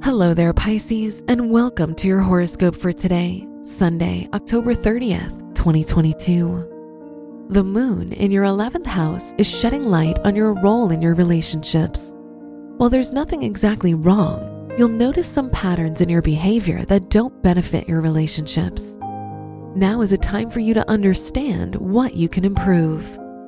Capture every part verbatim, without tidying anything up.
Hello there, Pisces, and welcome to your horoscope for today, Sunday, October thirtieth, twenty twenty-two. The moon in your eleventh house is shedding light on your role in your relationships. While there's nothing exactly wrong, you'll notice some patterns in your behavior that don't benefit your relationships. Now is a time for you to understand what you can improve.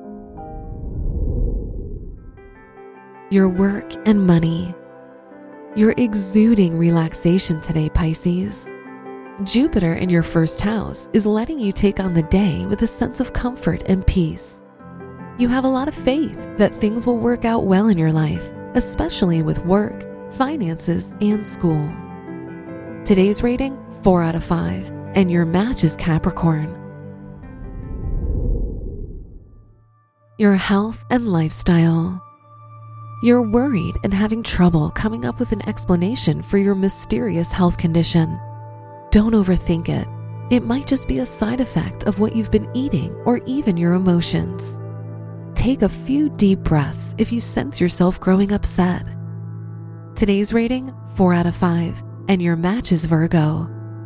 Your work and money. You're exuding relaxation today, Pisces. Jupiter in your first house is letting you take on the day with a sense of comfort and peace. You have a lot of faith that things will work out well in your life, especially with work, finances, and school. Today's rating, four out of five, and your match is Capricorn. Your health and lifestyle. You're worried and having trouble coming up with an explanation for your mysterious health condition. Don't overthink it. It might just be a side effect of what you've been eating or even your emotions. Take a few deep breaths if you sense yourself growing upset. Today's rating, four out of five, and your match is Virgo.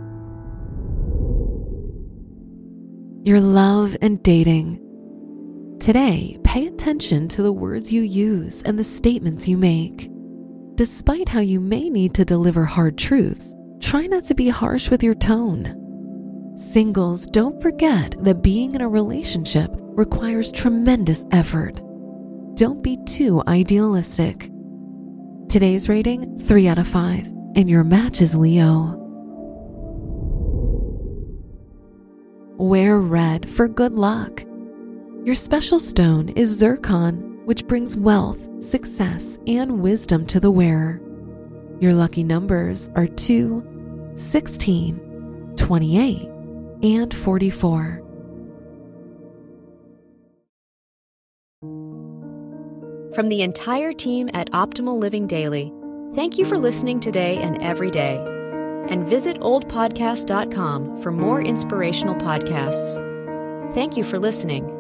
Your love and dating. Today, pay attention to the words you use and the statements you make. Despite how you may need to deliver hard truths, try not to be harsh with your tone. Singles, don't forget that being in a relationship requires tremendous effort. Don't be too idealistic. Today's rating, three out of five, and your match is Leo. Wear red for good luck. Your special stone is zircon, which brings wealth, success, and wisdom to the wearer. Your lucky numbers are two, sixteen, twenty-eight, and forty-four. From the entire team at Optimal Living Daily, thank you for listening today and every day. And visit old podcast dot com for more inspirational podcasts. Thank you for listening.